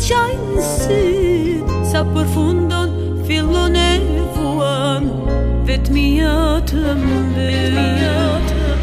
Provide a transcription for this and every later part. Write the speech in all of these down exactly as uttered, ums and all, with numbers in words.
qajnë sy, sa përfundon fillon e vuan, vetmia të mbet.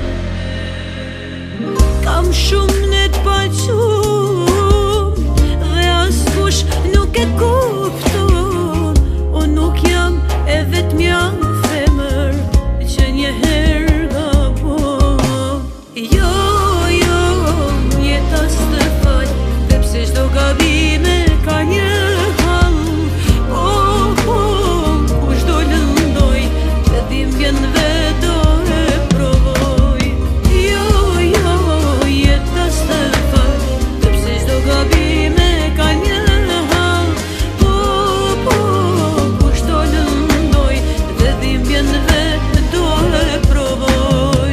Kam shumë në të paqum, dhe askush nuk e kupton. Unë nuk jam e vetmja femër që njëherë gabon. Jo, jo, jeta s'të fal, dhe pse çdo gabime ka një hall. Po, po, kush do lëndoj, të dhimbjen vetë do e provoj. Jo, jo, jeta s'të fal, dhe pse çdo gabime ka një hall. Po, po, kush do lëndoj, të dhimbjen vetë do e provoj.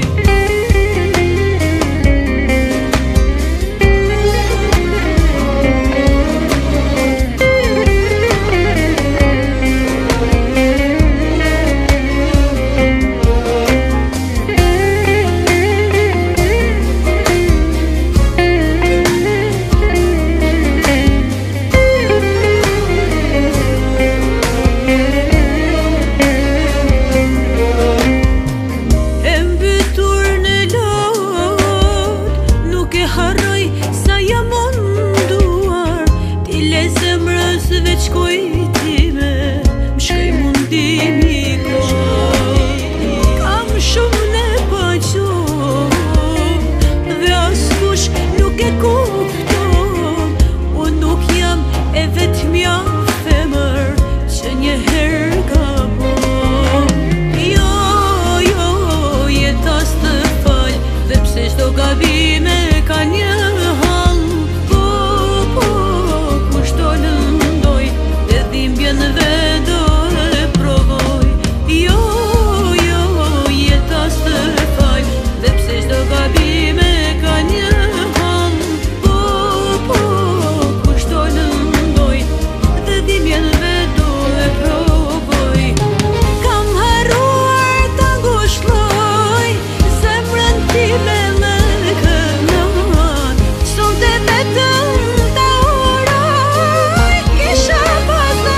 Veç kujtime, m'shkoj mundimi ko. Kam shumë në paqum, dhe askush nuk e kupton. Unë nuk jam e vetmja femër që njëherë gabon. Jo, jo, jeta s'të fal, dhe pse çdo gabime ka një hall. Po, po, kush do lëndoj, dhimbjen vetë do e provoj. Jo, jo, jeta s'të fal, dhe pse çdo gabime ka një hall. Po, po, kush do lëndoj, dhe dhimbjen vetë do e provoj. Kam harruar ta ngushëlloj zemrën time me kënaqë, sonte vetëm ta uroj, kisha pas në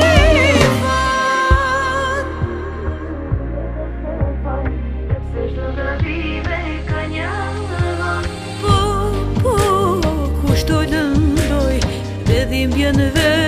unifat. Pse çdo gabime ka një hall. Po, po, kush do lëndoj, dhe dhimbjen vetë